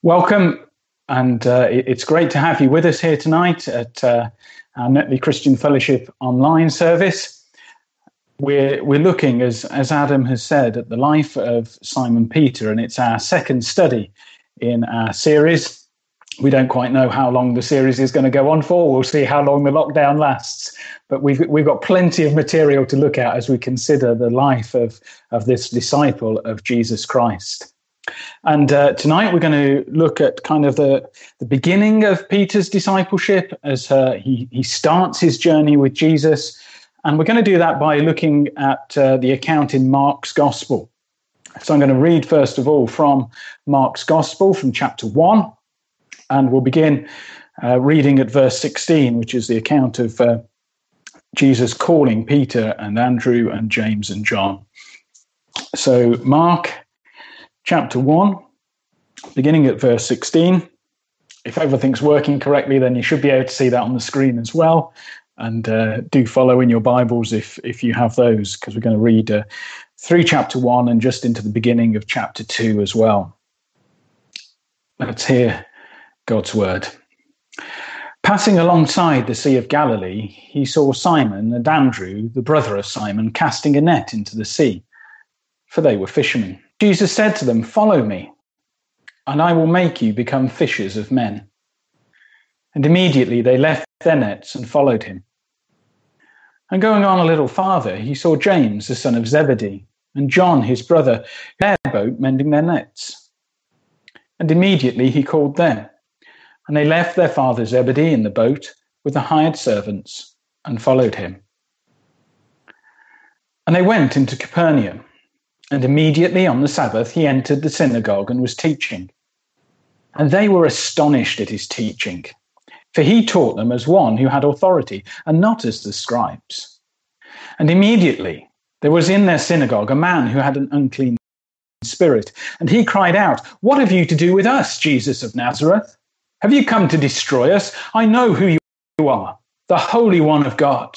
Welcome, and it's great to have you with us here tonight at our Netley Christian Fellowship online service. We're looking, as Adam has said, at the life of Simon Peter, and it's our second study in our series. We don't quite know how long the series is going to go on for. We'll see how long the lockdown lasts, but we've got plenty of material to look at as we consider the life of this disciple of Jesus Christ. And tonight we're going to look at kind of the beginning of Peter's discipleship as he starts his journey with Jesus. And we're going to do that by looking at the account in Mark's Gospel. So I'm going to read, first of all, from Mark's Gospel, from chapter 1. And we'll begin reading at verse 16, which is the account of Jesus calling Peter and Andrew and James and John. So Mark chapter 1, beginning at verse 16. If everything's working correctly, then you should be able to see that on the screen as well. And do follow in your Bibles if you have those, because we're going to read through chapter 1 and just into the beginning of chapter 2 as well. Let's hear God's word. Passing alongside the Sea of Galilee, he saw Simon and Andrew, the brother of Simon, casting a net into the sea, for they were fishermen. Jesus said to them, "Follow me, and I will make you become fishers of men." And immediately they left their nets and followed him. And going on a little farther, he saw James, the son of Zebedee, and John, his brother, in their boat mending their nets. And immediately he called them. And they left their father Zebedee in the boat with the hired servants and followed him. And they went into Capernaum. And immediately on the Sabbath, he entered the synagogue and was teaching. And they were astonished at his teaching, for he taught them as one who had authority, and not as the scribes. And immediately there was in their synagogue a man who had an unclean spirit. And he cried out, "What have you to do with us, Jesus of Nazareth? Have you come to destroy us? I know who you are, the Holy One of God."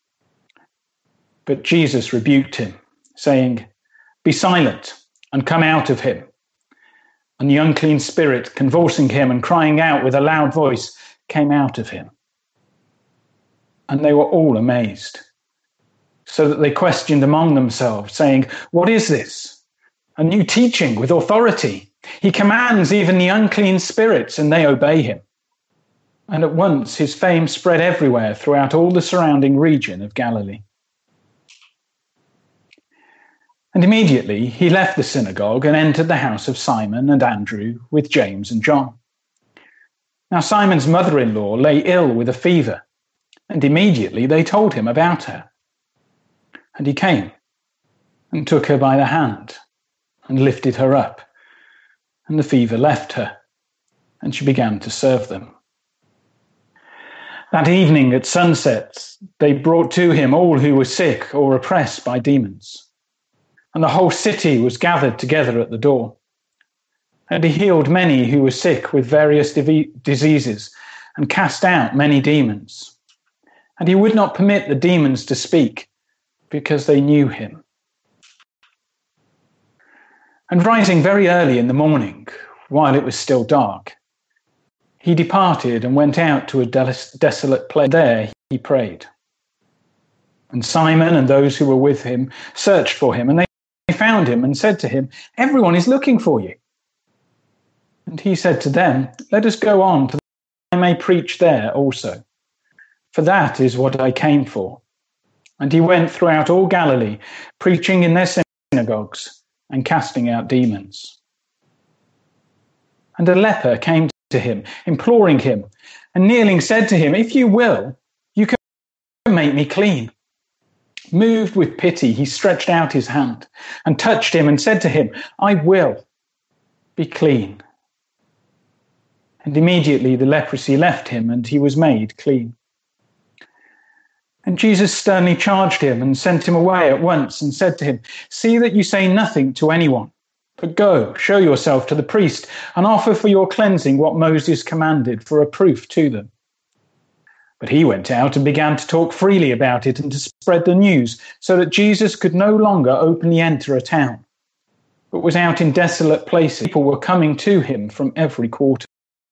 But Jesus rebuked him, saying, "Be silent and come out of him." And the unclean spirit, convulsing him and crying out with a loud voice, came out of him. And they were all amazed, so that they questioned among themselves, saying, "What is this? A new teaching with authority. He commands even the unclean spirits, and they obey him." And at once his fame spread everywhere throughout all the surrounding region of Galilee. And immediately he left the synagogue and entered the house of Simon and Andrew with James and John. Now Simon's mother-in-law lay ill with a fever, and immediately they told him about her. And he came and took her by the hand and lifted her up, and the fever left her, and she began to serve them. That evening at sunset, they brought to him all who were sick or oppressed by demons. And the whole city was gathered together at the door. And he healed many who were sick with various diseases and cast out many demons. And he would not permit the demons to speak because they knew him. And rising very early in the morning, while it was still dark, he departed and went out to a desolate place. There he prayed. And Simon and those who were with him searched for him, and they found him and said to him, "Everyone is looking for you." And he said to them, "Let us go on, so that I may preach there also. For that is what I came for." And he went throughout all Galilee, preaching in their synagogues and casting out demons. And a leper came to him, imploring him, and kneeling said to him, "If you will, you can make me clean." Moved with pity, he stretched out his hand and touched him and said to him, "I will, be clean." And immediately the leprosy left him and he was made clean. And Jesus sternly charged him and sent him away at once and said to him, "See that you say nothing to anyone, but go, show yourself to the priest and offer for your cleansing what Moses commanded for a proof to them." But he went out and began to talk freely about it and to spread the news, so that Jesus could no longer openly enter a town. but was out in desolate places. People were coming to him from every quarter.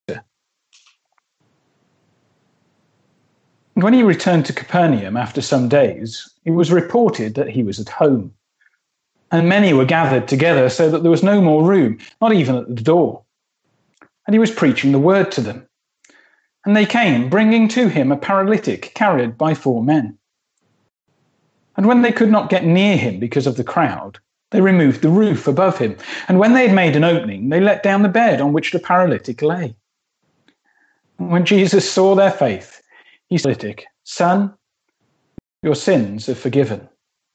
And when he returned to Capernaum after some days, it was reported that he was at home. And many were gathered together so that there was no more room, not even at the door. And he was preaching the word to them. And they came, bringing to him a paralytic carried by 4 men. And when they could not get near him because of the crowd, they removed the roof above him. And when they had made an opening, they let down the bed on which the paralytic lay. And when Jesus saw their faith, he said, "Son, your sins are forgiven."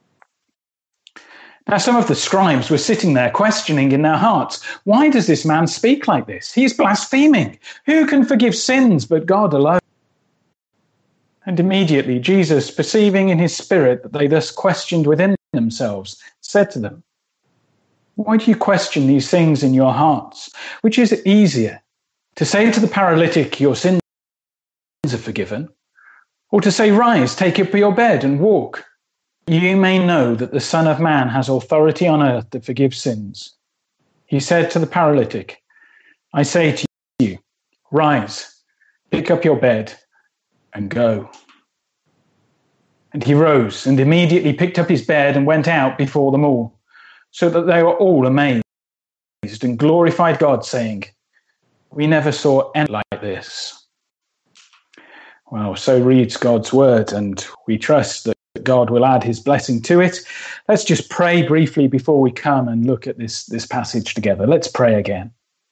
Now some of the scribes were sitting there questioning in their hearts, "Why does this man speak like this? He's blaspheming. Who can forgive sins but God alone?" And immediately Jesus, perceiving in his spirit that they thus questioned within themselves, said to them, "Why do you question these things in your hearts? Which is easier, to say to the paralytic, 'Your sins are forgiven,' or to say, 'Rise, take up your bed and walk'? You may know that the Son of Man has authority on earth to forgive sins." He said to the paralytic, "I say to you, rise, pick up your bed and go." And he rose and immediately picked up his bed and went out before them all, so that they were all amazed and glorified God, saying, "We never saw anything like this." Well, so reads God's word, and we trust that God will add his blessing to it. Let's just pray briefly before we come and look at this passage together. Let's pray again.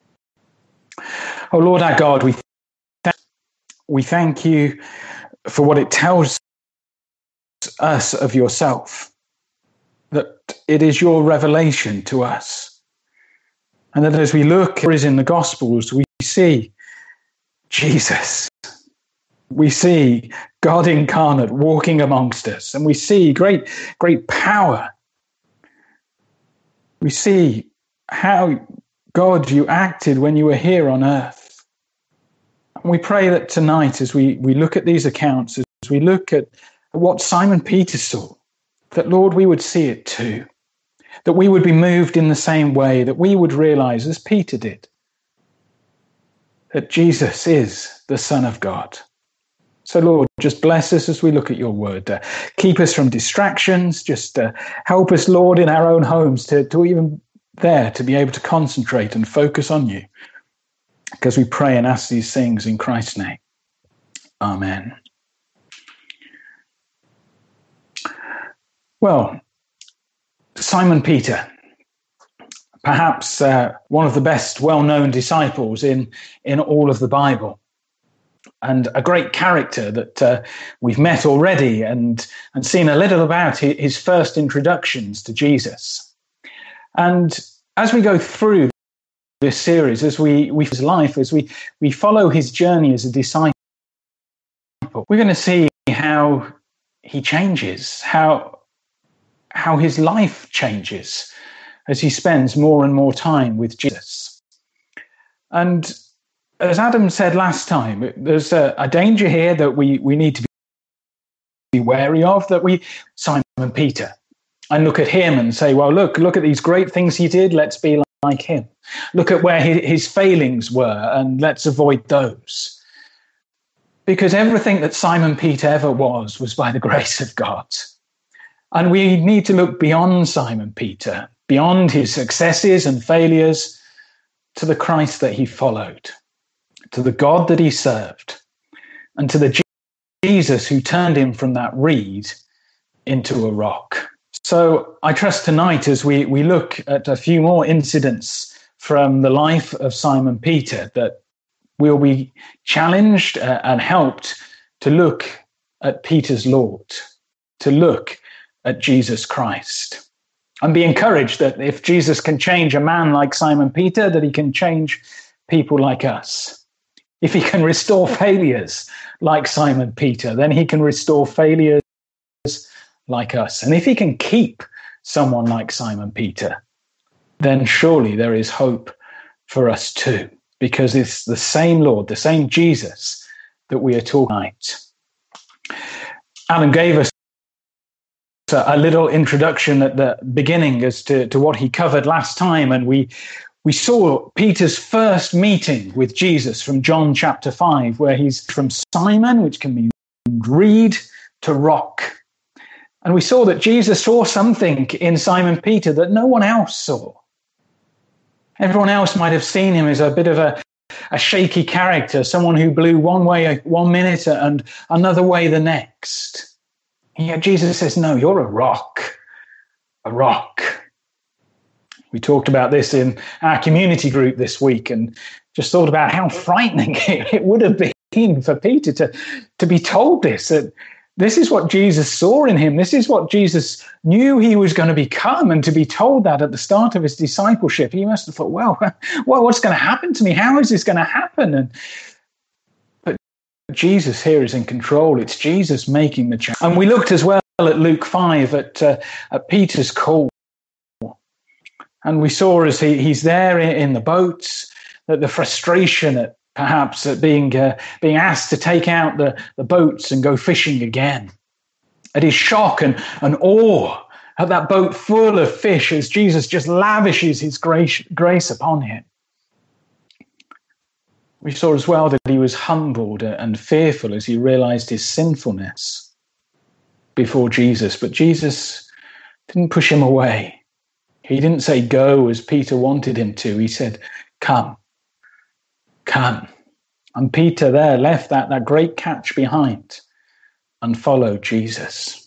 Oh Lord our God, we thank you for what it tells us of yourself, that it is your revelation to us, and that as we look in the Gospels, we see Jesus. We see God incarnate walking amongst us, and we see great power. We see how, God, you acted when you were here on earth. And we pray that tonight, as we look at these accounts, as we look at what Simon Peter saw, that, Lord, we would see it too. That we would be moved in the same way, that we would realize, as Peter did, that Jesus is the Son of God. So, Lord, just bless us as we look at your word. Keep us from distractions. Just help us, Lord, in our own homes to even there to be able to concentrate and focus on you. Because we pray and ask these things in Christ's name. Amen. Well, Simon Peter, perhaps one of the best well-known disciples in all of the Bible, and a great character that we've met already and seen a little about his first introductions to Jesus. And as we go through this series, as we his life, as we follow his journey as a disciple, we're going to see how he changes, how his life changes as he spends more and more time with Jesus. And as Adam said last time, there's a danger here that we need to be wary of, that Simon Peter, and look at him and say, well, look at these great things he did, let's be like him. Look at where his failings were, and let's avoid those. Because everything that Simon Peter ever was by the grace of God. And we need to look beyond Simon Peter, beyond his successes and failures, to the Christ that he followed, to the God that he served, and to the Jesus who turned him from that reed into a rock. So I trust tonight, as we look at a few more incidents from the life of Simon Peter, that we'll be challenged and helped to look at Peter's Lord, to look at Jesus Christ, and be encouraged that if Jesus can change a man like Simon Peter, that he can change people like us. If he can restore failures like Simon Peter, then he can restore failures like us. And if he can keep someone like Simon Peter, then surely there is hope for us too, because it's the same Lord, the same Jesus that we are talking about. Alan gave us a little introduction at the beginning as to what he covered last time, and we saw Peter's first meeting with Jesus from John chapter 5, where he's from Simon, which can mean reed, to rock. And we saw that Jesus saw something in Simon Peter that no one else saw. Everyone else might have seen him as a bit of a shaky character, someone who blew one way 1 minute and another way the next. And yet Jesus says, no, you're a rock. A rock. We talked about this in our community group this week and just thought about how frightening it would have been for Peter to be told this, that this is what Jesus saw in him. This is what Jesus knew he was going to become. And to be told that at the start of his discipleship, he must have thought, well, what's going to happen to me? How is this going to happen? But Jesus here is in control. It's Jesus making the change. And we looked as well at Luke 5 at Peter's call. And we saw as he's there in the boats, that the frustration at perhaps at being asked to take out the boats and go fishing again. At his shock and awe at that boat full of fish as Jesus just lavishes his grace upon him. We saw as well that he was humbled and fearful as he realized his sinfulness before Jesus. But Jesus didn't push him away. He didn't say go as Peter wanted him to. He said, come. Come. And Peter there left that great catch behind and followed Jesus.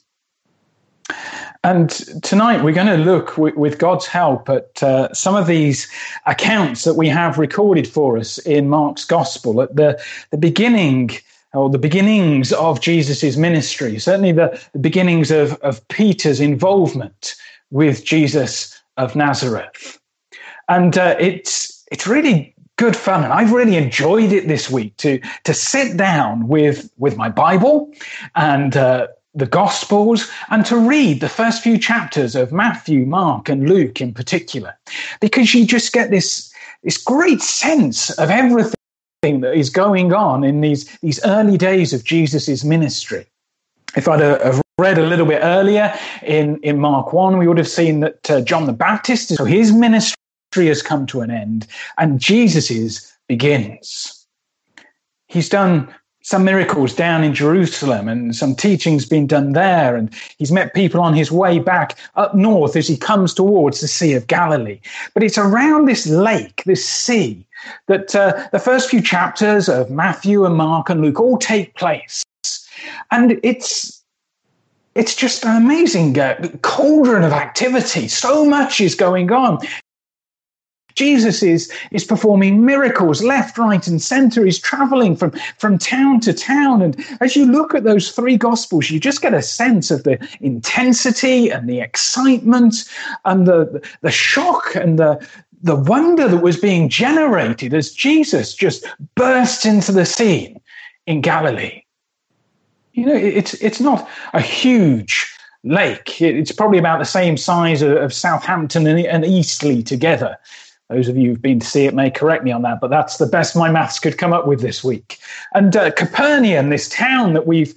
And tonight we're going to look with God's help at some of these accounts that we have recorded for us in Mark's Gospel at the beginning or the beginnings of Jesus' ministry, certainly the beginnings of Peter's involvement with Jesus of Nazareth. And it's really good fun, and I've really enjoyed it this week to sit down with my Bible and the Gospels and to read the first few chapters of Matthew, Mark, and Luke in particular, because you just get this great sense of everything that is going on in these early days of Jesus' ministry. If I'd have read a little bit earlier in Mark 1, we would have seen that John the Baptist, so his ministry has come to an end, and Jesus's begins. He's done some miracles down in Jerusalem, and some teaching's been done there, and he's met people on his way back up north as he comes towards the Sea of Galilee. But it's around this lake, this sea, that the first few chapters of Matthew and Mark and Luke all take place. And it's just an amazing cauldron of activity. So much is going on. Jesus is performing miracles left, right, and center. He's traveling from town to town. And as you look at those three Gospels, you just get a sense of the intensity and the excitement and the shock and the wonder that was being generated as Jesus just burst into the scene in Galilee. You know, it's not a huge lake. It's probably about the same size of Southampton and Eastleigh together. Those of you who've been to see it may correct me on that, but that's the best my maths could come up with this week. And Capernaum, this town that we've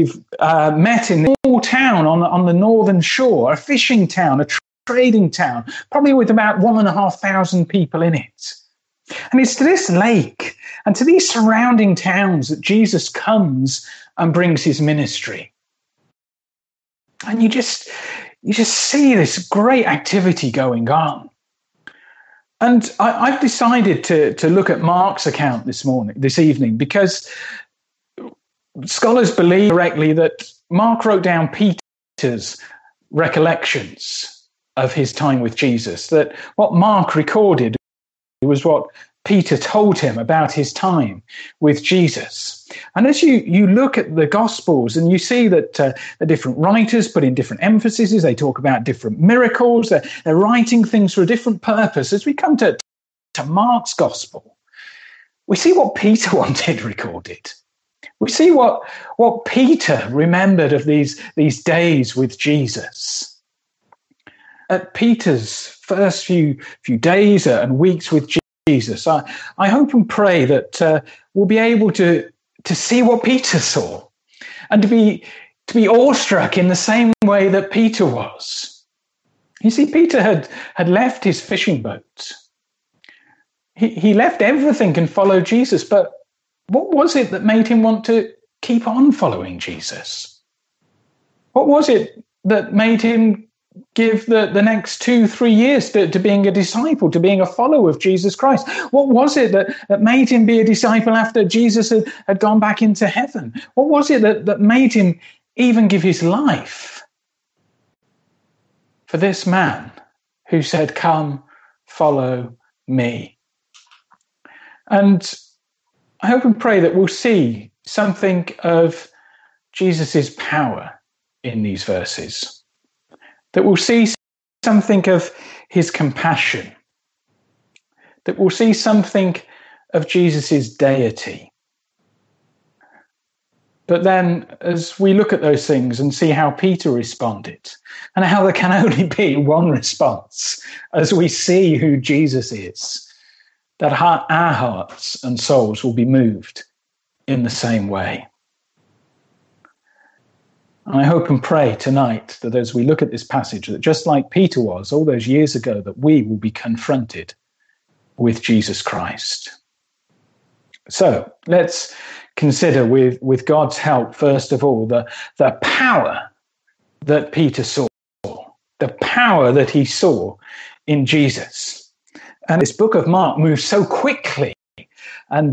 met in, this small town on the northern shore, a fishing town, a trading town, probably with about 1,500 people in it. And it's to this lake and to these surrounding towns that Jesus comes and brings his ministry. And you just see this great activity going on. And I've decided to look at Mark's account this evening, because scholars believe correctly that Mark wrote down Peter's recollections of his time with Jesus, that what Mark recorded was what Peter told him about his time with Jesus. And as you look at the Gospels and you see that the different writers put in different emphases, they talk about different miracles, they're writing things for a different purpose. As we come to Mark's Gospel, we see what Peter wanted recorded. We see what Peter remembered of these days with Jesus. At Peter's first few days and weeks with Jesus, I hope and pray that we'll be able to see what Peter saw and to be to be awestruck in the same way that Peter was. You see, Peter had left his fishing boat. He left everything and followed Jesus, but what was it that made him want to keep on following Jesus? What was it that made him give the next 2-3 years to being a disciple, to being a follower of Jesus Christ? What was it that made him be a disciple after Jesus had gone back into heaven? What was it that made him even give his life for this man who said, "Come, follow me"? And I hope and pray that we'll see something of Jesus's power in these verses, that we'll see something of his compassion, that we'll see something of Jesus's deity. But then, as we look at those things and see how Peter responded, and how there can only be one response as we see who Jesus is, that our hearts and souls will be moved in the same way. And I hope and pray tonight that as we look at this passage, that just like Peter was all those years ago, that we will be confronted with Jesus Christ. So let's consider with God's help, first of all, the power that Peter saw, the power that he saw in Jesus. And this book of Mark moves so quickly, and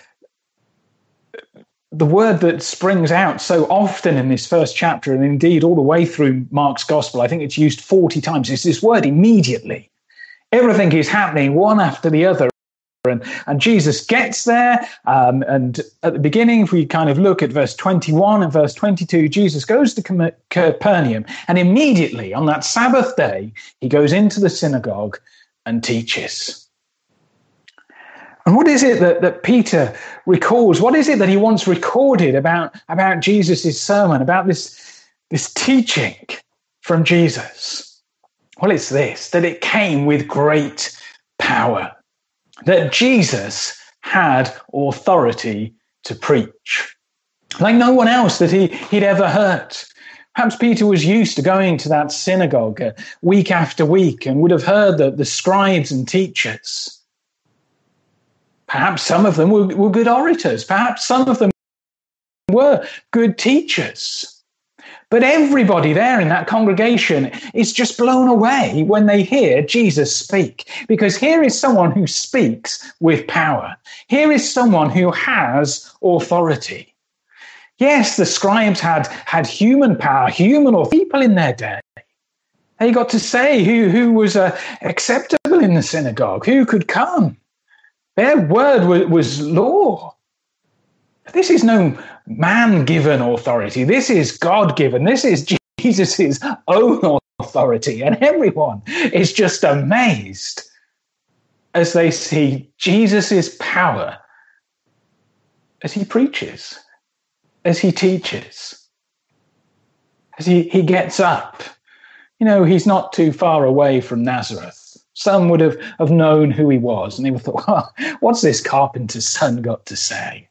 the word that springs out so often in this first chapter, and indeed all the way through Mark's gospel, I think it's used 40 times, is this word immediately. Everything is happening one after the other. And Jesus gets there, and at the beginning, if we kind of look at verse 21 and verse 22, Jesus goes to Capernaum, and immediately on that Sabbath day, he goes into the synagogue and teaches. And what is it that Peter recalls? What is it that he wants recorded about Jesus' sermon, about this teaching from Jesus? Well, it's this, that it came with great power, that Jesus had authority to preach, like no one else that he'd ever heard. Perhaps Peter was used to going to that synagogue week after week and would have heard the scribes and teachers. Perhaps some of them were good orators. Perhaps some of them were good teachers. But everybody there in that congregation is just blown away when they hear Jesus speak. Because here is someone who speaks with power. Here is someone who has authority. Yes, the scribes had human power, human or people in their day. They got to say who was acceptable in the synagogue, who could come. Their word was law. This is no man-given authority. This is God-given. This is Jesus' own authority. And everyone is just amazed as they see Jesus' power as he preaches, as he teaches, as he gets up. You know, he's not too far away from Nazareth. Some would have known who he was, and they would have thought, well, what's this carpenter's son got to say?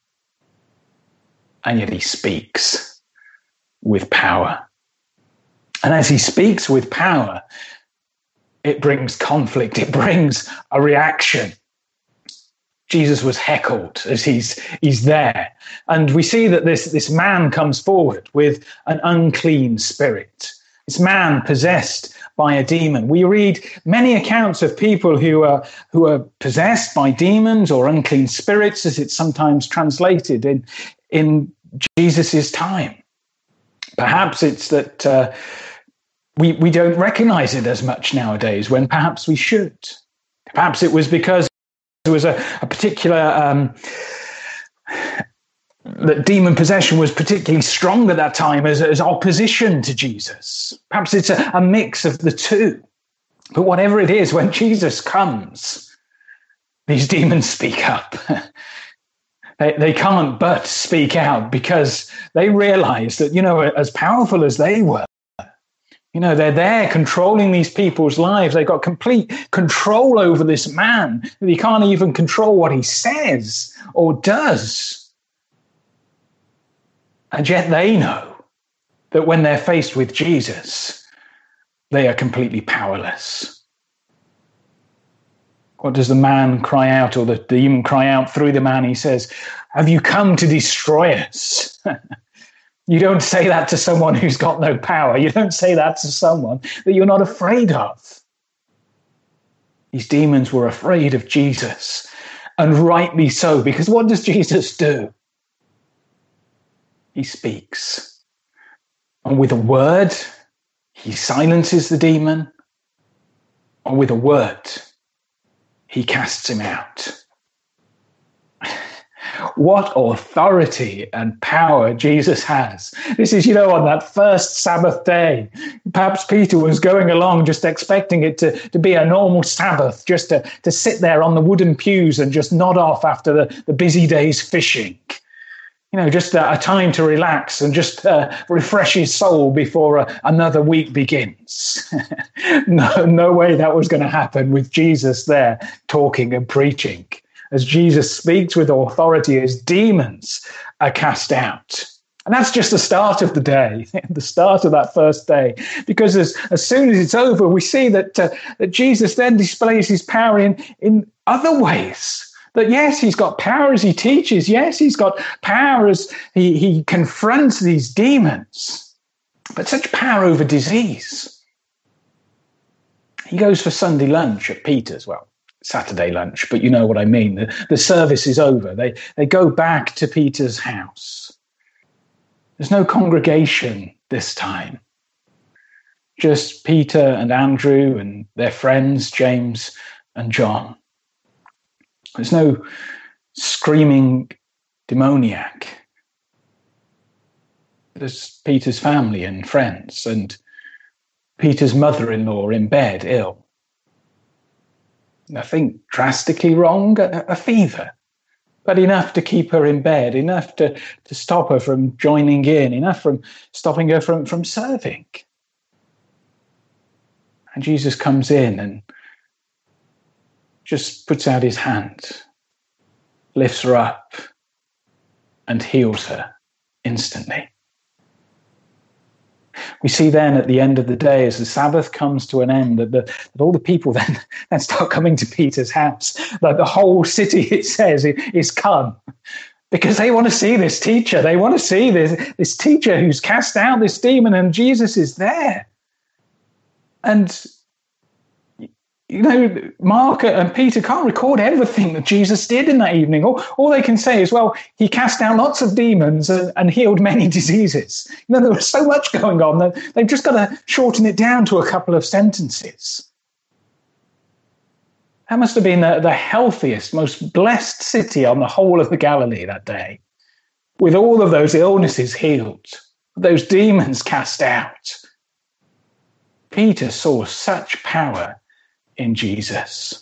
And yet he speaks with power. And as he speaks with power, it brings conflict. It brings a reaction. Jesus was heckled as he's there. And we see that this man comes forward with an unclean spirit. This man possessed by a demon. We read many accounts of people who are possessed by demons or unclean spirits, as it's sometimes translated in Jesus' time. Perhaps it's that we don't recognize it as much nowadays, when perhaps we should. Perhaps it was because there was a particular that demon possession was particularly strong at that time as opposition to Jesus. Perhaps it's a mix of the two. But whatever it is, when Jesus comes, these demons speak up. They can't but speak out, because they realize that, as powerful as they were, they're there controlling these people's lives. They've got complete control over this man. He can't even control what he says or does. And yet they know that when they're faced with Jesus, they are completely powerless. What does the man cry out, or the demon cry out through the man? He says, "Have you come to destroy us?" You don't say that to someone who's got no power. You don't say that to someone that you're not afraid of. These demons were afraid of Jesus, and rightly so, because what does Jesus do? He speaks. And with a word, he silences the demon. And with a word, he casts him out. What authority and power Jesus has. This is, on that first Sabbath day, perhaps Peter was going along just expecting it to be a normal Sabbath, just to sit there on the wooden pews and just nod off after the busy day's fishing. Just a time to relax and just refresh his soul before another week begins. No way that was going to happen with Jesus there talking and preaching. As Jesus speaks with authority, as demons are cast out. And that's just the start of the day, the start of that first day. Because as soon as it's over, we see that Jesus then displays his power in other ways. That yes, he's got power as he teaches. Yes, he's got power as he confronts these demons. But such power over disease. He goes for Sunday lunch at Peter's, Saturday lunch, but you know what I mean. The service is over. They go back to Peter's house. There's no congregation this time. Just Peter and Andrew and their friends, James and John. There's no screaming demoniac. There's Peter's family and friends and Peter's mother-in-law in bed, ill. Nothing drastically wrong, a fever, but enough to keep her in bed, enough to stop her from joining in, enough from stopping her from serving. And Jesus comes in and just puts out his hand, lifts her up, and heals her instantly. We see then at the end of the day, as the Sabbath comes to an end, that all the people then start coming to Peter's house. Like the whole city, it says, is come. Because they want to see this teacher. They want to see this teacher who's cast out this demon, and Jesus is there. And Mark and Peter can't record everything that Jesus did in that evening. All they can say is, he cast out lots of demons and healed many diseases. There was so much going on that they've just got to shorten it down to a couple of sentences. That must have been the healthiest, most blessed city on the whole of the Galilee that day, with all of those illnesses healed, those demons cast out. Peter saw such power in Jesus.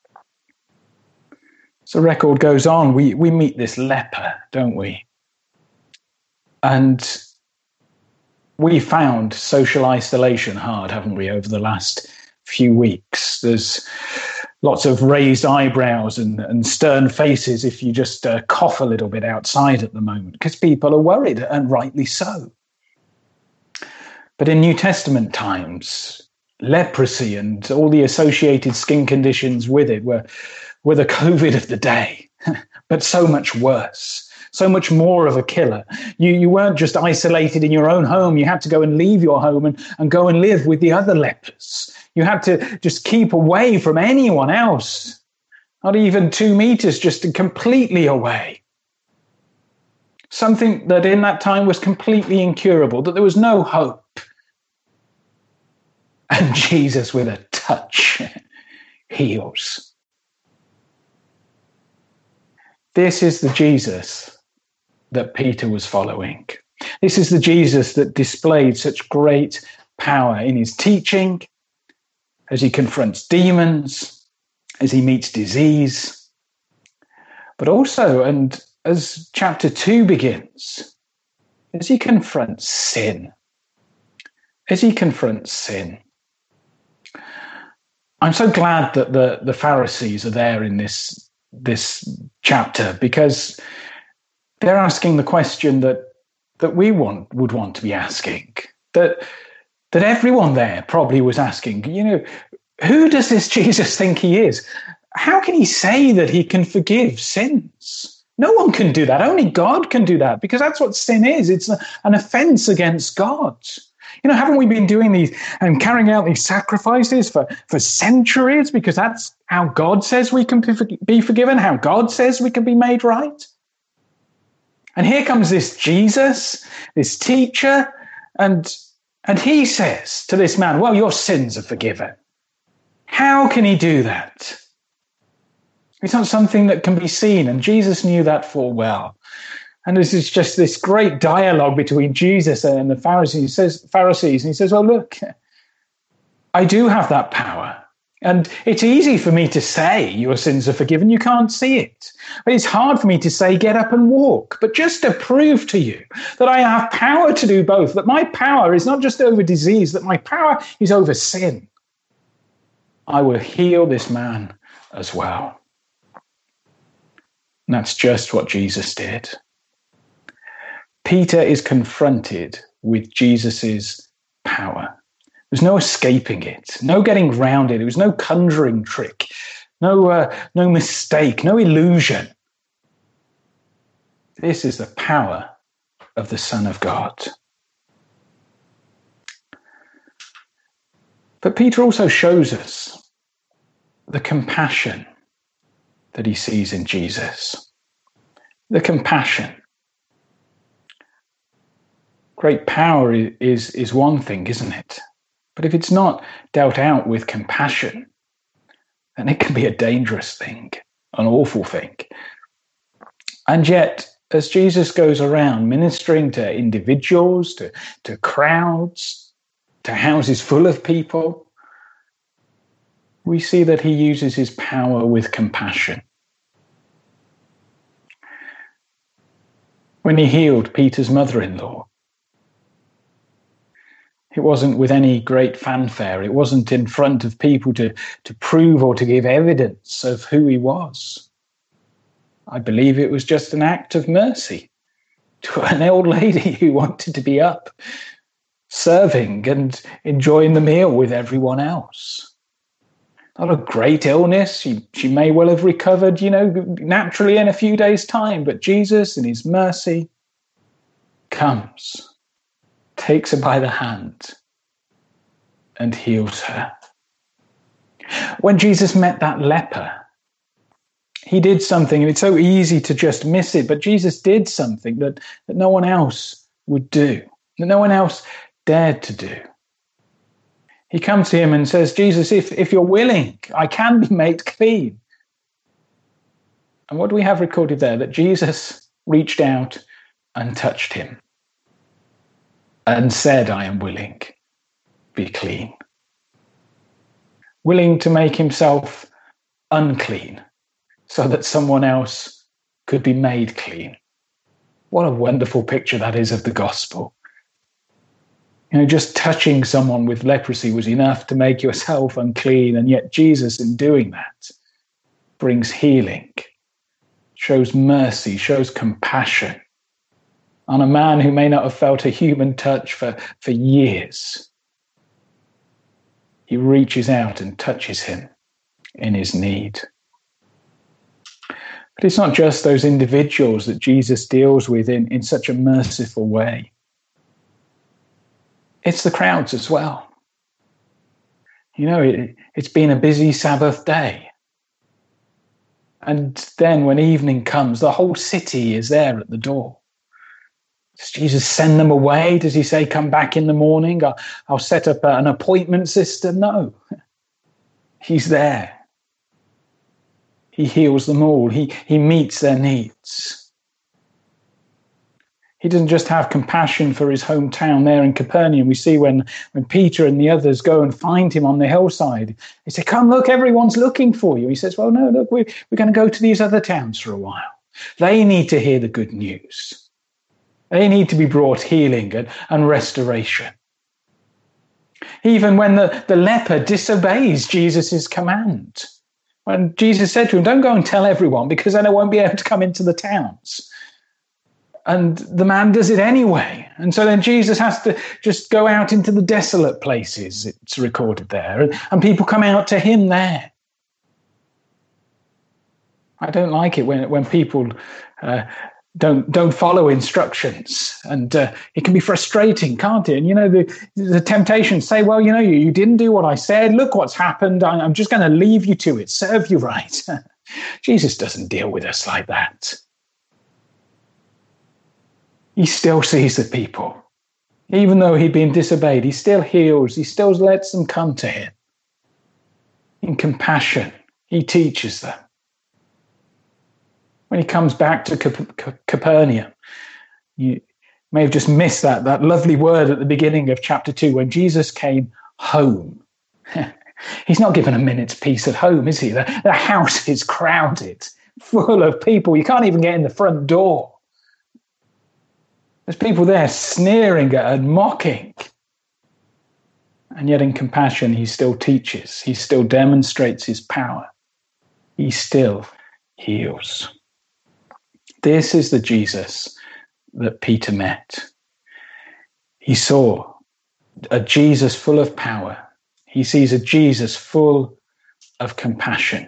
So the record goes on. We meet this leper, don't we? And we found social isolation hard, haven't we, over the last few weeks? There's lots of raised eyebrows and stern faces if you just cough a little bit outside at the moment, because people are worried, and rightly so. But in New Testament times, leprosy and all the associated skin conditions with it were the COVID of the day, but so much worse, so much more of a killer. You weren't just isolated in your own home. You had to go and leave your home and go and live with the other lepers. You had to just keep away from anyone else, not even 2 meters, just completely away. Something that in that time was completely incurable, that there was no hope. And Jesus, with a touch, heals. This is the Jesus that Peter was following. This is the Jesus that displayed such great power in his teaching, as he confronts demons, as he meets disease, but also, and as chapter 2 begins, as he confronts sin. As he confronts sin. I'm so glad that the Pharisees are there in this chapter, because they're asking the question that that we would want to be asking, that everyone there probably was asking, who does this Jesus think he is? How can he say that he can forgive sins? No one can do that. Only God can do that, because that's what sin is. It's an offense against God. Haven't we been doing these and carrying out these sacrifices for centuries? Because that's how God says we can be forgiven, how God says we can be made right. And here comes this Jesus, this teacher, and he says to this man, well, your sins are forgiven. How can he do that? It's not something that can be seen, and Jesus knew that full well. And this is just this great dialogue between Jesus and the Pharisees. And he says, well, look, I do have that power. And it's easy for me to say your sins are forgiven. You can't see it. But it's hard for me to say, get up and walk. But just to prove to you that I have power to do both, that my power is not just over disease, that my power is over sin, I will heal this man as well. And that's just what Jesus did. Peter is confronted with Jesus's power. There's no escaping it, no getting around it. It was no conjuring trick, no mistake, no illusion. This is the power of the Son of God. But Peter also shows us the compassion that he sees in Jesus. The compassion. Great power is one thing, isn't it? But if it's not dealt out with compassion, then it can be a dangerous thing, an awful thing. And yet, as Jesus goes around ministering to individuals, to crowds, to houses full of people, we see that he uses his power with compassion. When he healed Peter's mother-in-law, it wasn't with any great fanfare. It wasn't in front of people to prove or to give evidence of who he was. I believe it was just an act of mercy to an old lady who wanted to be up, serving and enjoying the meal with everyone else. Not a great illness. She may well have recovered, naturally in a few days' time. But Jesus, in his mercy, comes, takes her by the hand, and heals her. When Jesus met that leper, he did something, and it's so easy to just miss it, but Jesus did something that no one else would do, that no one else dared to do. He comes to him and says, Jesus, if you're willing, I can be made clean. And what do we have recorded there? That Jesus reached out and touched him and said, I am willing, be clean. Willing to make himself unclean so that someone else could be made clean. What a wonderful picture that is of the gospel. Just touching someone with leprosy was enough to make yourself unclean, and yet Jesus, in doing that, brings healing, shows mercy, shows compassion on a man who may not have felt a human touch for years. He reaches out and touches him in his need. But it's not just those individuals that Jesus deals with in such a merciful way. It's the crowds as well. It's been a busy Sabbath day. And then when evening comes, the whole city is there at the door. Does Jesus send them away? Does he say, come back in the morning? I'll set up an appointment system? No. He's there. He heals them all. He meets their needs. He doesn't just have compassion for his hometown there in Capernaum. We see when Peter and the others go and find him on the hillside, they say, come, look, everyone's looking for you. He says, well, no, look, we're going to go to these other towns for a while. They need to hear the good news. They need to be brought healing and restoration. Even when the leper disobeys Jesus' command. When Jesus said to him, don't go and tell everyone, because then I won't be able to come into the towns. And the man does it anyway. And so then Jesus has to just go out into the desolate places, it's recorded there, and people come out to him there. I don't like it when people don't follow instructions, and it can be frustrating, can't it? And the temptation to say, well, you didn't do what I said. Look what's happened. I'm just going to leave you to it. Serve you right. Jesus doesn't deal with us like that. He still sees the people. Even though he'd been disobeyed, he still heals. He still lets them come to him. In compassion, he teaches them. When he comes back to Capernaum, you may have just missed that lovely word at the beginning of chapter 2, when Jesus came home. He's not given a minute's peace at home, is he? The house is crowded, full of people. You can't even get in the front door. There's people there sneering and mocking. And yet in compassion, he still teaches. He still demonstrates his power. He still heals. This is the Jesus that Peter met. He saw a Jesus full of power. He sees a Jesus full of compassion.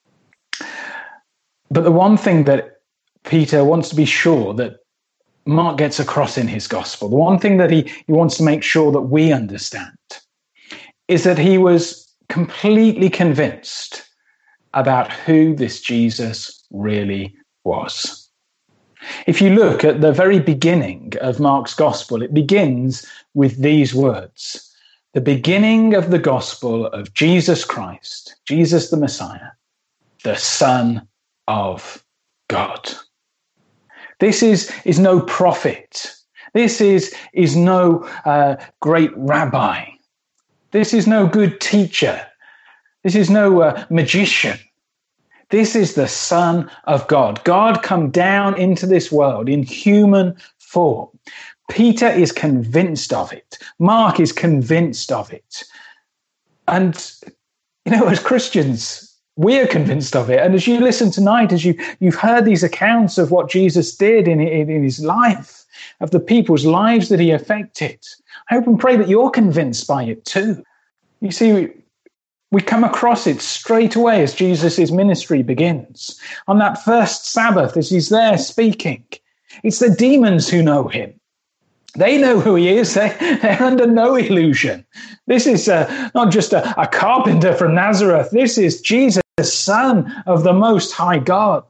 But the one thing that Peter wants to be sure that Mark gets across in his gospel, the one thing that he wants to make sure that we understand, is that he was completely convinced about who this Jesus really was. If you look at the very beginning of Mark's gospel, it begins with these words: the beginning of the gospel of Jesus Christ, Jesus the Messiah, the Son of God. This is no prophet. This is no great rabbi. This is no good teacher. This is no magician. This is the Son of God. God come down into this world in human form. Peter is convinced of it. Mark is convinced of it. And, as Christians, we are convinced of it. And as you listen tonight, as you've heard these accounts of what Jesus did in his life, of the people's lives that he affected, I hope and pray that you're convinced by it too. You see, we come across it straight away as Jesus' ministry begins. On that first Sabbath, as he's there speaking, it's the demons who know him. They know who he is. They're under no illusion. This is not just a carpenter from Nazareth. This is Jesus, the Son of the Most High God.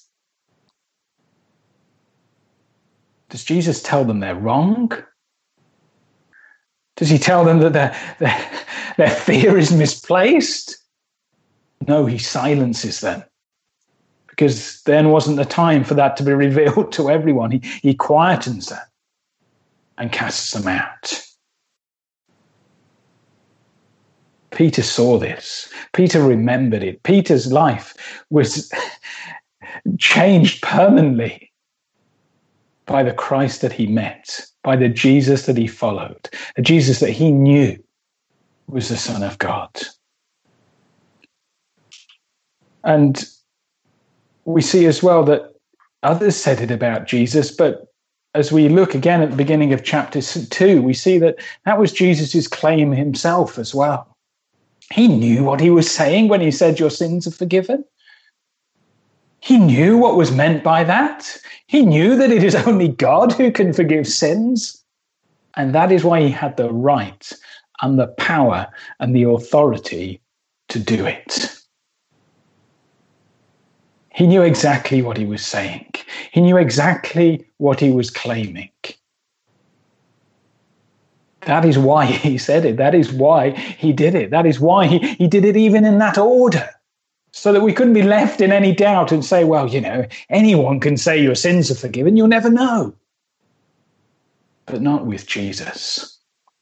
Does Jesus tell them they're wrong? Does he tell them that their fear is misplaced? No, he silences them, because then wasn't the time for that to be revealed to everyone. He quietens them and casts them out. Peter saw this. Peter remembered it. Peter's life was changed permanently by the Christ that he met, by the Jesus that he followed, the Jesus that he knew was the Son of God. And we see as well that others said it about Jesus, but as we look again at the beginning of chapter 2, we see that was Jesus' claim himself as well. He knew what he was saying when he said, your sins are forgiven. He knew what was meant by that. He knew that it is only God who can forgive sins. And that is why he had the right and the power and the authority to do it. He knew exactly what he was saying. He knew exactly what he was claiming. That is why he said it. That is why he did it. That is why he did it even in that order, so that we couldn't be left in any doubt and say, well, anyone can say your sins are forgiven. You'll never know. But not with Jesus.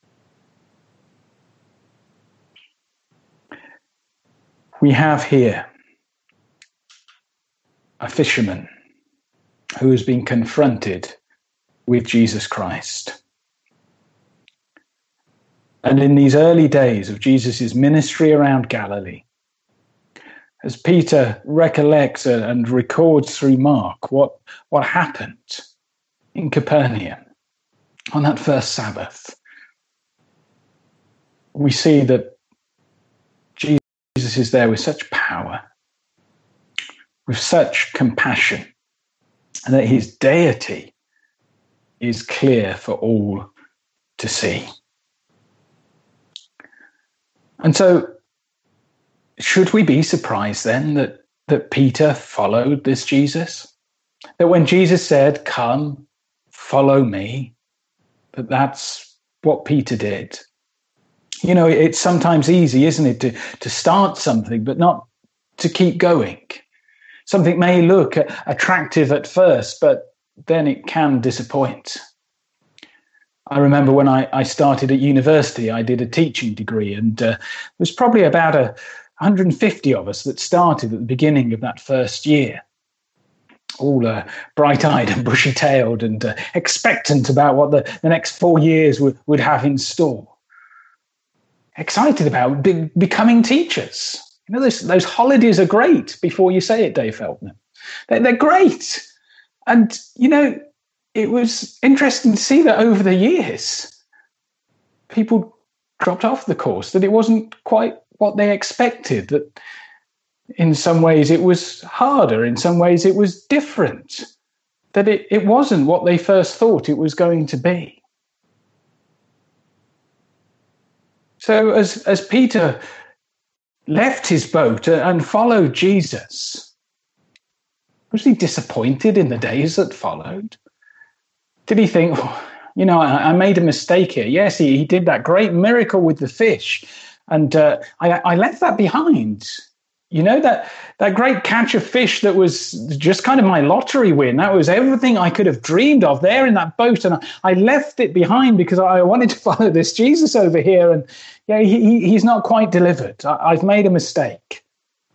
We have here a fisherman who has been confronted with Jesus Christ. And in these early days of Jesus' ministry around Galilee, as Peter recollects and records through Mark what happened, in Capernaum on that first Sabbath, we see that Jesus is there with such power, with such compassion, and that his deity is clear for all to see. And so, should we be surprised then that Peter followed this Jesus? That when Jesus said, "Come, follow me," that's what Peter did. You know, it's sometimes easy, isn't it, to start something, but not to keep going. Something may look attractive at first, but then it can disappoint. I remember when I started at university, I did a teaching degree, and there was probably about 150 of us that started at the beginning of that first year, all bright-eyed and bushy-tailed and expectant about what the next 4 years would have in store. Excited about becoming teachers. You know, those holidays are great. Before you say it, Dave Feldman, they're great. And, you know, it was interesting to see that over the years, people dropped off the course, that it wasn't quite what they expected, that in some ways it was harder, in some ways it was different, that it wasn't what they first thought it was going to be. So as Peter left his boat and followed Jesus, was he disappointed in the days that followed? Did he think, oh, you know, I made a mistake here? Yes, he did that great miracle with the fish, and I left that behind. You know, that great catch of fish that was just kind of my lottery win. That was everything I could have dreamed of there in that boat. And I left it behind because I wanted to follow this Jesus over here. And yeah, he's not quite delivered. I've made a mistake.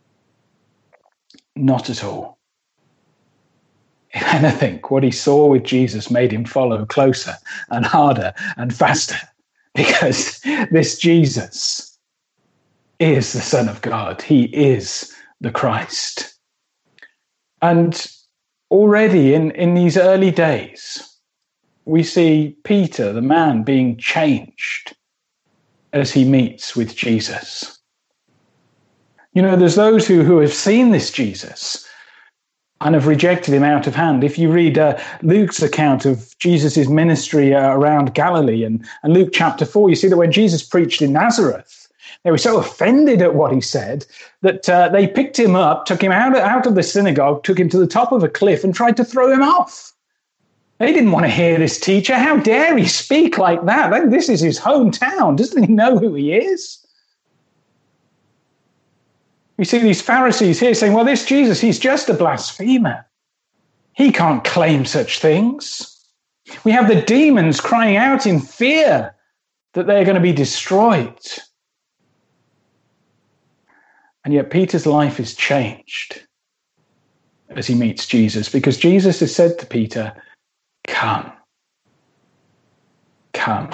Not at all. If anything, what he saw with Jesus made him follow closer and harder and faster, because this Jesus is the Son of God. He is the Christ. And already in these early days, we see Peter, the man, being changed as he meets with Jesus. You know, there's those who have seen this Jesus and have rejected him out of hand. If you read Luke's account of Jesus' ministry around Galilee and Luke chapter 4, you see that when Jesus preached in Nazareth, they were so offended at what he said that they picked him up, took him out of the synagogue, took him to the top of a cliff and tried to throw him off. They didn't want to hear this teacher. How dare he speak like that? This is his hometown. Doesn't he know who he is? We see these Pharisees here saying, well, this Jesus, he's just a blasphemer. He can't claim such things. We have the demons crying out in fear that they're going to be destroyed. And yet Peter's life is changed as he meets Jesus, because Jesus has said to Peter, come. Come.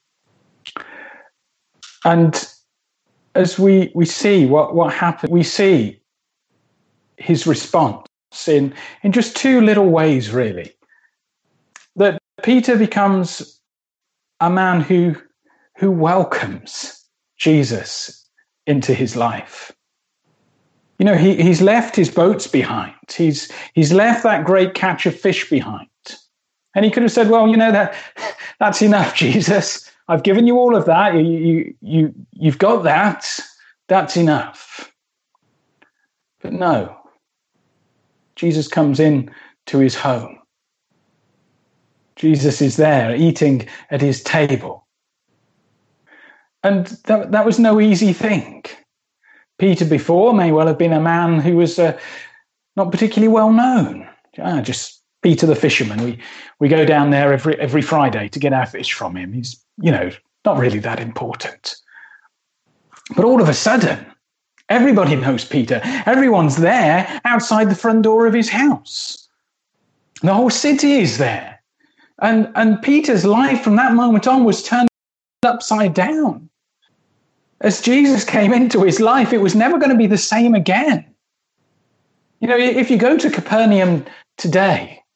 And as we see what happened, we see his response in just two little ways, really. That Peter becomes a man who welcomes Jesus into his life. You know, he's left his boats behind. He's left that great catch of fish behind. And he could have said, well, you know, that's enough, Jesus. I've given you all of that. You've got that. That's enough. But no. Jesus comes in to his home. Jesus is there eating at his table. And that was no easy thing. Peter before may well have been a man who was not particularly well known. Just Peter the fisherman. We go down there every Friday to get our fish from him. He's, you know, not really that important. But all of a sudden, everybody knows Peter. Everyone's there outside the front door of his house. The whole city is there. And Peter's life from that moment on was turned upside down. As Jesus came into his life, it was never going to be the same again. You know, if you go to Capernaum today,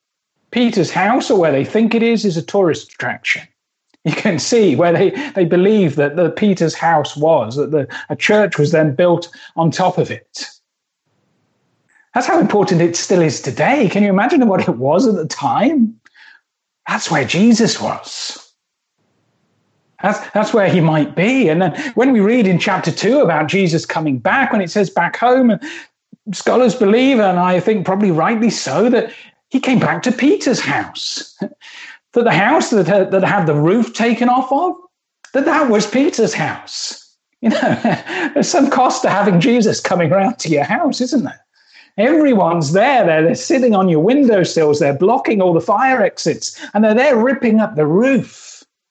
Peter's house, or where they think it is a tourist attraction. You can see where they believe that the Peter's house was, that a church was then built on top of it. That's how important it still is today. Can you imagine what it was at the time? That's where Jesus was. That's where he might be. And then when we read in chapter 2 about Jesus coming back, when it says back home, and scholars believe, and I think probably rightly so, that he came back to Peter's house. That the house that had the roof taken off of, that was Peter's house. You know, there's some cost to having Jesus coming around to your house, isn't there? Everyone's there. They're sitting on your windowsills. They're blocking all the fire exits, and they're there ripping up the roof.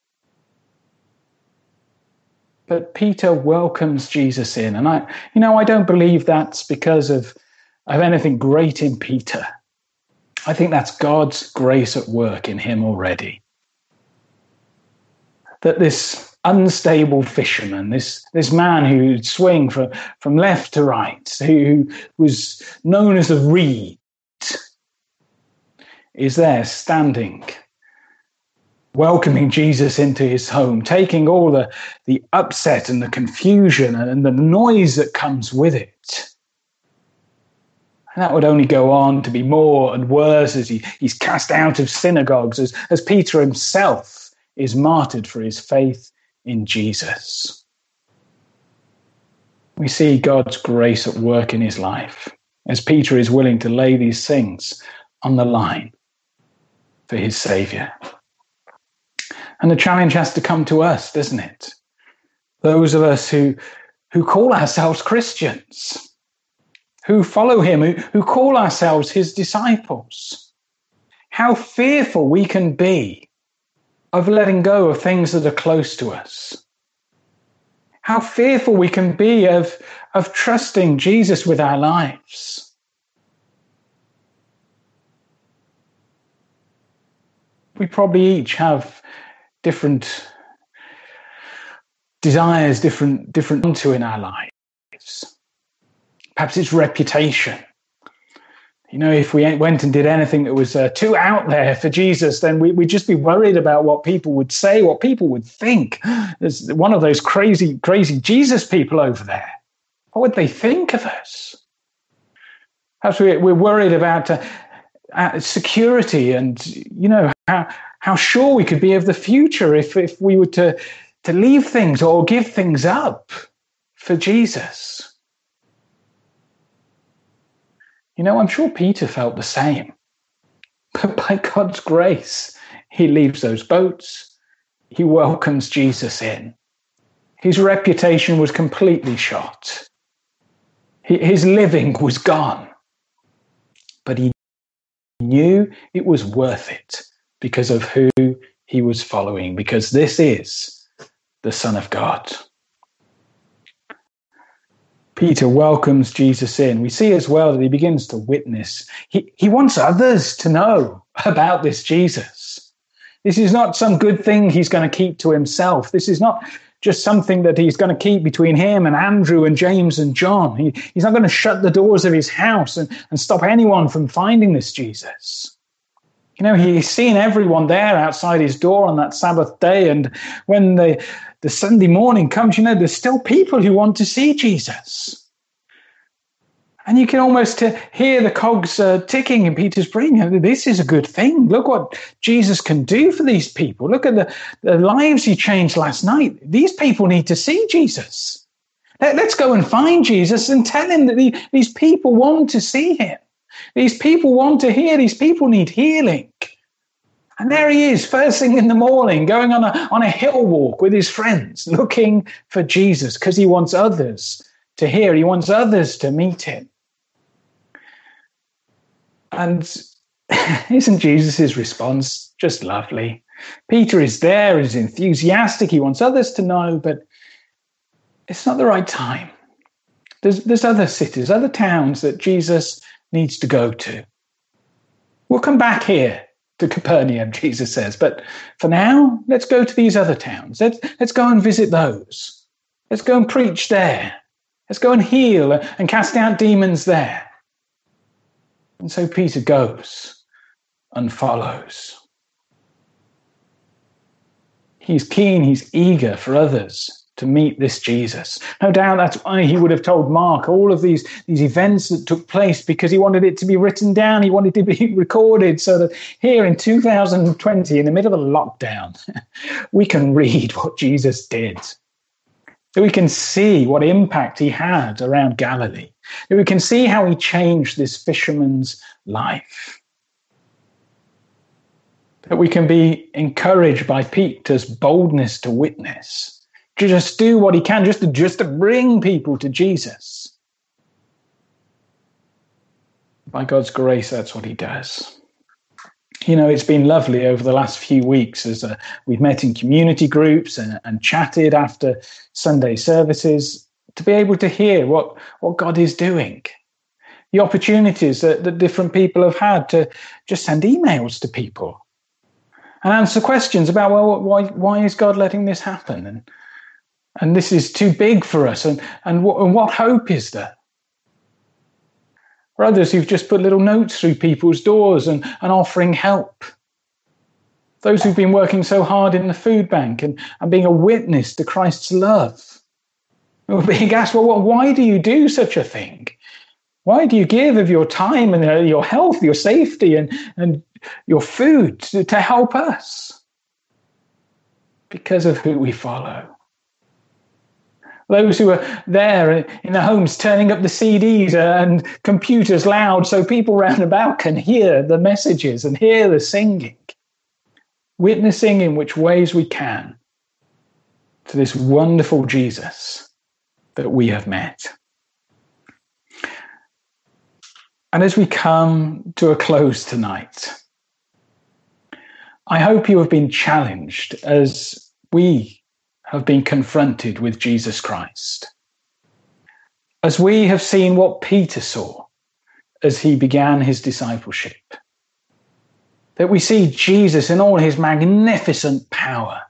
But Peter welcomes Jesus in. And I don't believe that's because of anything great in Peter. I think that's God's grace at work in him already. That this unstable fisherman, this man who'd swing from left to right, who was known as the reed, is there standing, welcoming Jesus into his home, taking all the upset and the confusion and the noise that comes with it. And that would only go on to be more and worse as he's cast out of synagogues, as Peter himself is martyred for his faith in Jesus. We see God's grace at work in his life, as Peter is willing to lay these things on the line for his Saviour. And the challenge has to come to us, doesn't it? Those of us who call ourselves Christians, who follow him, who call ourselves his disciples. How fearful we can be of letting go of things that are close to us. How fearful we can be of trusting Jesus with our lives. We probably each have different desires, different onto in our lives. Perhaps it's reputation. You know, if we went and did anything that was too out there for Jesus, then we'd just be worried about what people would say, what people would think. There's one of those crazy Jesus people over there. What would they think of us? Perhaps we're worried about security and, you know, how sure we could be of the future if we were to leave things or give things up for Jesus. You know, I'm sure Peter felt the same. But by God's grace, he leaves those boats. He welcomes Jesus in. His reputation was completely shot. His living was gone. But he knew it was worth it because of who he was following, because this is the Son of God. Peter welcomes Jesus in. We see as well that he begins to witness. He wants others to know about this Jesus. This is not some good thing he's going to keep to himself. This is not just something that he's going to keep between him and Andrew and James and John. He's not going to shut the doors of his house and stop anyone from finding this Jesus. You know, he's seen everyone there outside his door on that Sabbath day. And when the Sunday morning comes, you know, there's still people who want to see Jesus. And you can almost hear the cogs ticking in Peter's brain. You know, this is a good thing. Look what Jesus can do for these people. Look at the lives he changed last night. These people need to see Jesus. Let's go and find Jesus and tell him that these people want to see him. These people want to hear. These people need healing. And there he is, first thing in the morning, going on a hill walk with his friends, looking for Jesus because he wants others to hear. He wants others to meet him. And isn't Jesus' response just lovely? Peter is there, he's enthusiastic, he wants others to know, but it's not the right time. There's other cities, other towns that Jesus needs to go to. We'll come back here to Capernaum, Jesus says, but for now, let's go to these other towns. Let's go and visit those. Let's go and preach there. Let's go and heal and cast out demons there. And so Peter goes. and follows. He's keen, he's eager for others to meet this Jesus. No doubt that's why he would have told Mark all of these events that took place, because he wanted it to be written down. He wanted it to be recorded so that here in 2020, in the middle of a lockdown, we can read what Jesus did. That we can see what impact he had around Galilee. That we can see how he changed this fisherman's life. That we can be encouraged by Peter's boldness to witness. To just do what he can, just to bring people to Jesus. By God's grace, that's what he does. You know, it's been lovely over the last few weeks as we've met in community groups and chatted after Sunday services to be able to hear what God is doing. The opportunities that different people have had to just send emails to people and answer questions about, well, why is God letting this happen? And this is too big for us. And what hope is there? For others who've just put little notes through people's doors and offering help. Those who've been working so hard in the food bank and being a witness to Christ's love. Who are being asked, well, why do you do such a thing? Why do you give of your time and your health, your safety and your food to help us? Because of who we follow. Those who are there in their homes turning up the CDs and computers loud so people round about can hear the messages and hear the singing. Witnessing in which ways we can to this wonderful Jesus that we have met. And as we come to a close tonight, I hope you have been challenged as we have been confronted with Jesus Christ. As we have seen what Peter saw as he began his discipleship. That we see Jesus in all his magnificent power.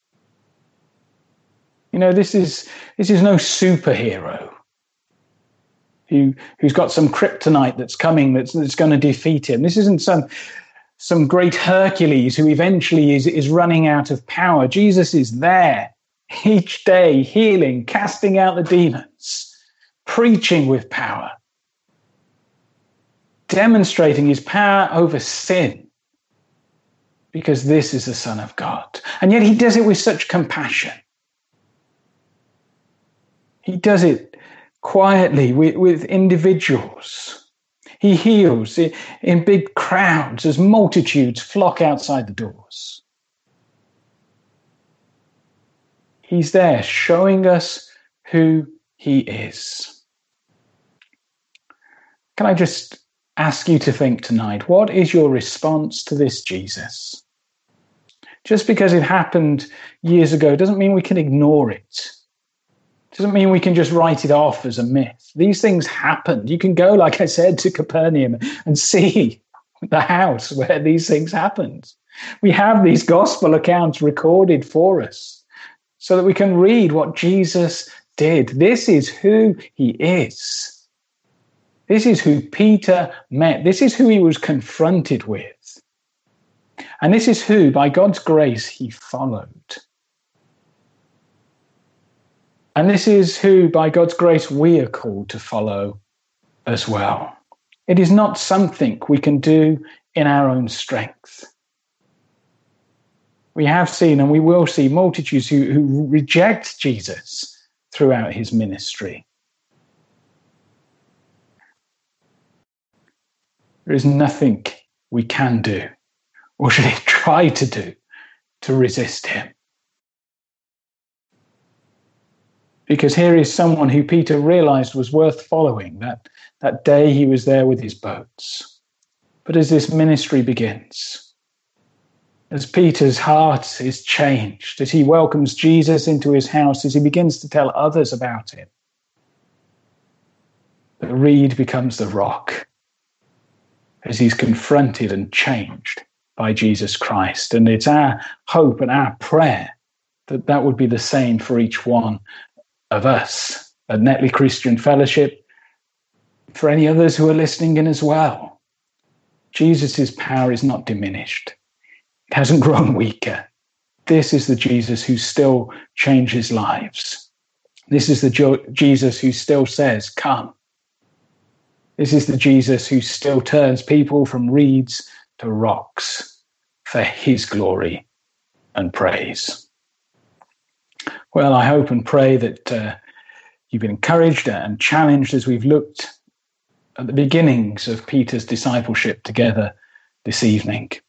You know, this is no superhero who's got some kryptonite that's coming that's going to defeat him. This isn't some great Hercules who eventually is running out of power. Jesus is there each day, healing, casting out the demons, preaching with power, demonstrating his power over sin, because this is the Son of God. And yet he does it with such compassion. He does it quietly with individuals. He heals in big crowds as multitudes flock outside the doors. He's there showing us who he is. Can I just ask you to think tonight, what is your response to this Jesus? Just because it happened years ago doesn't mean we can ignore it. Doesn't mean we can just write it off as a myth. These things happened. You can go, like I said, to Capernaum and see the house where these things happened. We have these gospel accounts recorded for us so that we can read what Jesus did. This is who he is. This is who Peter met. This is who he was confronted with. And this is who, by God's grace, he followed. And this is who, by God's grace, we are called to follow as well. It is not something we can do in our own strength. We have seen and we will see multitudes who reject Jesus throughout his ministry. There is nothing we can do, or should try to do, to resist him. Because here is someone who Peter realized was worth following that day he was there with his boats. But as this ministry begins, as Peter's heart is changed, as he welcomes Jesus into his house, as he begins to tell others about him, the reed becomes the rock, as he's confronted and changed by Jesus Christ. And it's our hope and our prayer that would be the same for each one of us at Netley Christian Fellowship, for any others who are listening in as well. Jesus' power is not diminished. It hasn't grown weaker. This is the Jesus who still changes lives. This is the Jesus who still says, come. This is the Jesus who still turns people from reeds to rocks for his glory and praise. Well, I hope and pray that you've been encouraged and challenged as we've looked at the beginnings of Peter's discipleship together this evening.